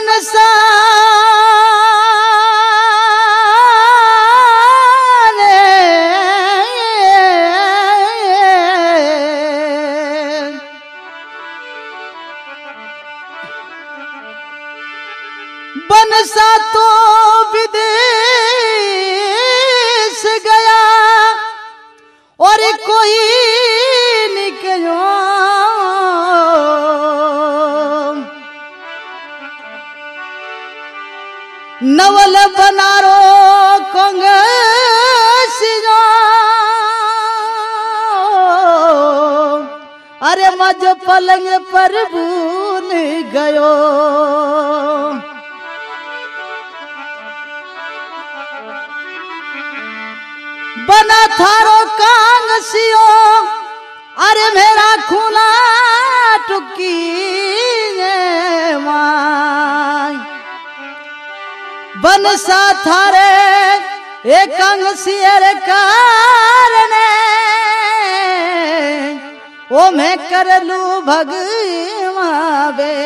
बनसा बनसा तो विदेश गया और कोई निकलो नवल बनारो कांग्रेस अरे मज पलंग पर भूल गयो बना थारो कांगसियो अरे मेरा खूना टुकी माय बनसा थारे एक कांगसियर कारणे ओ मैं कर लू भगवावे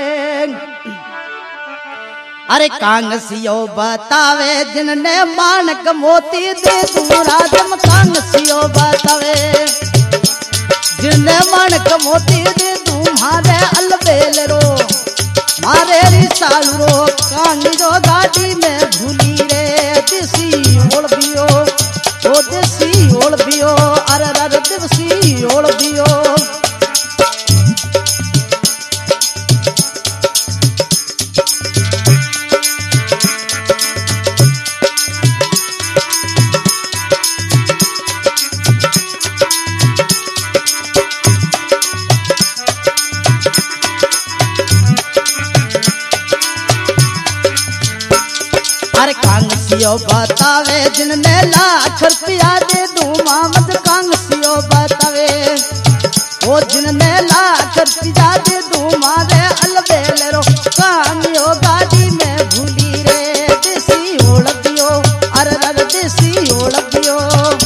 अरे कांगसियो बतावे जिनने मानक मोती दे तू राजम कांगसियो बतावे जिनने मानक मोती दे तू मारे अलबेल रो मारे रिसाल रो कांगिरो गाड़ी में भूली रे देसी ओळबियो ओ देसी ओळबियो अरे अरे देसी ओळबियो अरे कांगसियो बतावे जिनने लाख रुपया दे दूं मामद कांगसियो बतावे ओ जिनने लाख रुपया दे दूं मारे अलबेल रो कांगियो गाड़ी में भूली रे देसी ओळबियो अरे अरे देसी ओळबियो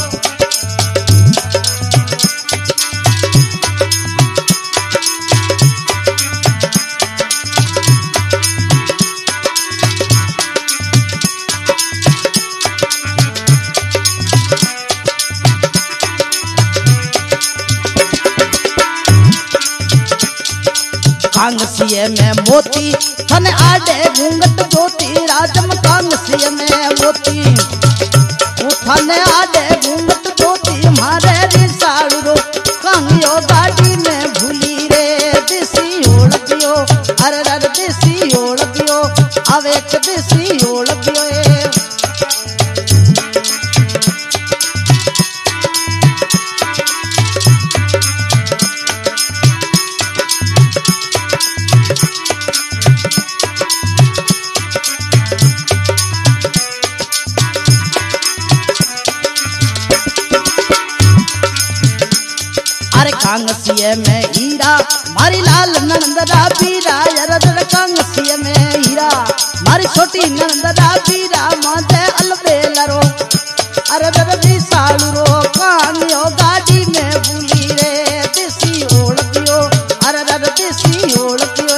कांगसिये में मोती थन आडे घूंघट ज्योति राजम कांगसिये में मोती थन आडे घूंघट ज्योति मारे रिसाड़ू रो कांगियो गाड़ी में भूली रे देसी ओळबियो अरे अरे देसी ओळबियो आवे एक देसी ओळबियो कांगसिये में हीरा मारी लाल नंदरा बीरा यरदर कांगसिये में हीरा मारी छोटी नंदरा बीरा माते अलबेल रो अरे दरदी सालू रो कांगियो गाड़ी में भूली रे देसी ओळबियो अरे अरे देसी ओळबियो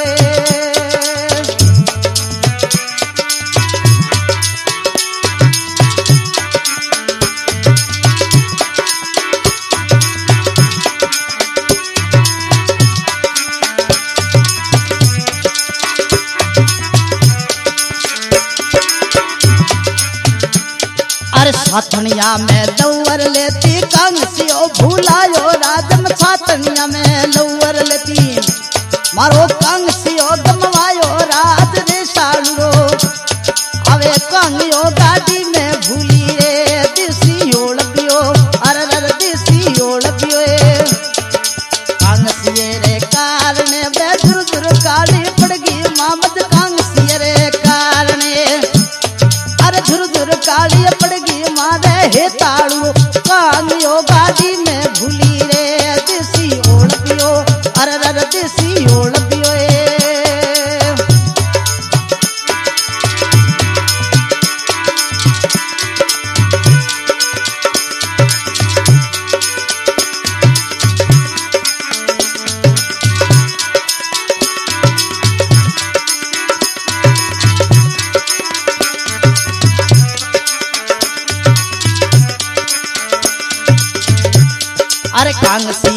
छातनिया में लौवर लेती कांगसियो भूलायो राजम छातनिया में लौवर लेती मारो कांगसियो गमवायो राज रे सालू अवे कांगियो गाड़ी में भूली रे देसी ओळबियो अरे अरे देसी ओळबियो कांगसिये रे कारणे बेजुर जुर काली पड़गी मामद कांगसिये रे कारणे अरे झुर झुर काली पड़गी मारे हे ताड़ू कांगियो गाड़ी में भूली रे देसी ओळबियो अरे अरे देसी ओळबियो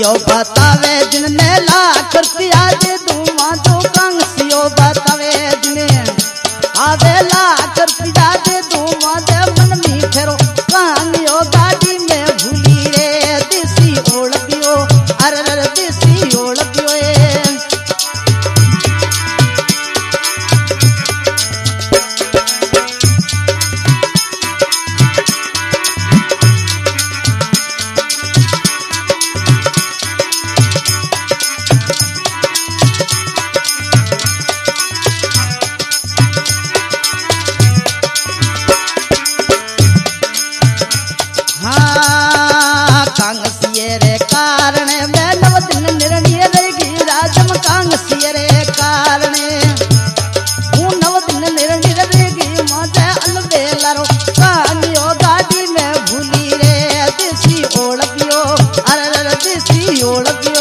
कांगसियो बतावे जिनने लाख रुपया दे दूंगा जो कांगसियो बतावे जिने आवे लाख रुपया दे दूंगा दे मन में फेरो कांगियो गाड़ी में भूली रे देसी ओढ़ियो अरे देसी ओढ़ियो कांगसिये रे कारण मैं 9 दिन निर्णय रहेगी राजम कांगसिये रे कारण हूँ 9 दिन निर्णय रहेगी मजे अलबेलारो कांगियो गाड़ी में भूली रे देसी ओढ़ियो अरे देसी ओढ़ियो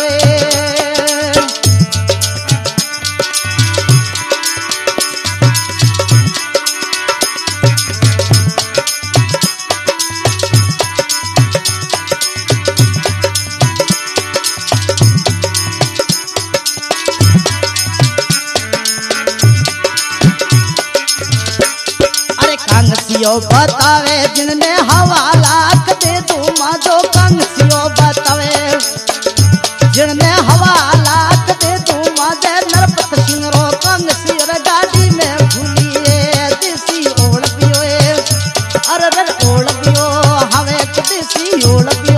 कांगसियो बतावे जिनने हवा लाख दे दूंगा जो कांगसियो बतावे जिनने हवा लाख दे दूंगा दे नरपत सिंह रो कांगसियो रे गाड़ी में भूली रे देसी ओढ़ियो अरे ओढ़ियो हवे देसी ओढ़ियो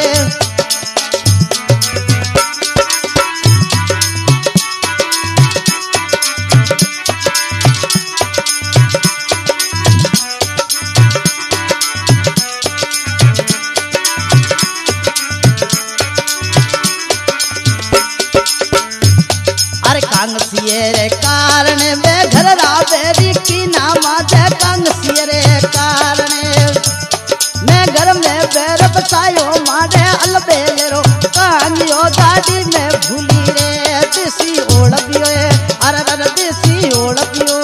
कांगसिये रे कारण वे घर रावेरी की नामा दे कांगसिये रे कारण मैं घर में बैर बसायो मारे अलबेलेरो कांगियो गाड़ी में भूली रे देसी ओढ़ियो अरे देसी ओढ़ियो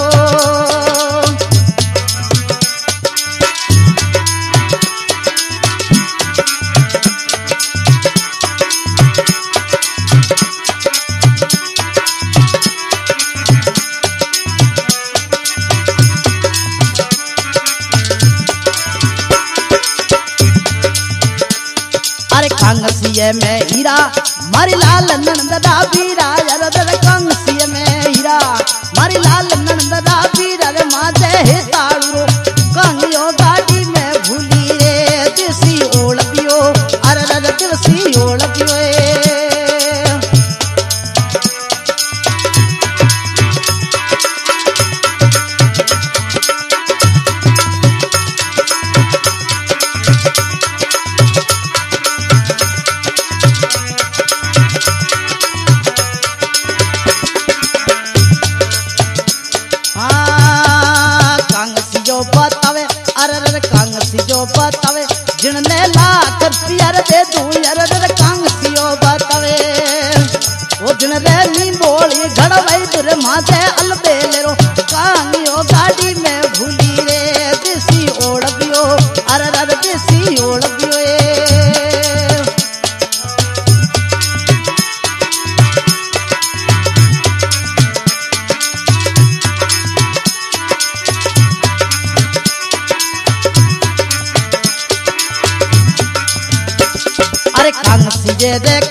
कांगसिये में हीरा मारी लाल नंददा बीरा यार कांगसिये में हीरा मारी लाल नंददा बीरा रे माजे हे ताड़ू कांगियो गाड़ी में भूली रे देसी ओढ़ियो अरे देसी ओढ़ियो बतावे अरे कांगसियो बतावे जिनने लाख रुपया दे दूं अरे कांगसियो बतावे ओ जिन रे नी बोली घड़वाई दुर माथे अलबेलेरो कांगियो गाड़ी में भूली रे देसी ओढ़ियो अरे देसी ओढ़ियो कांगसिये रे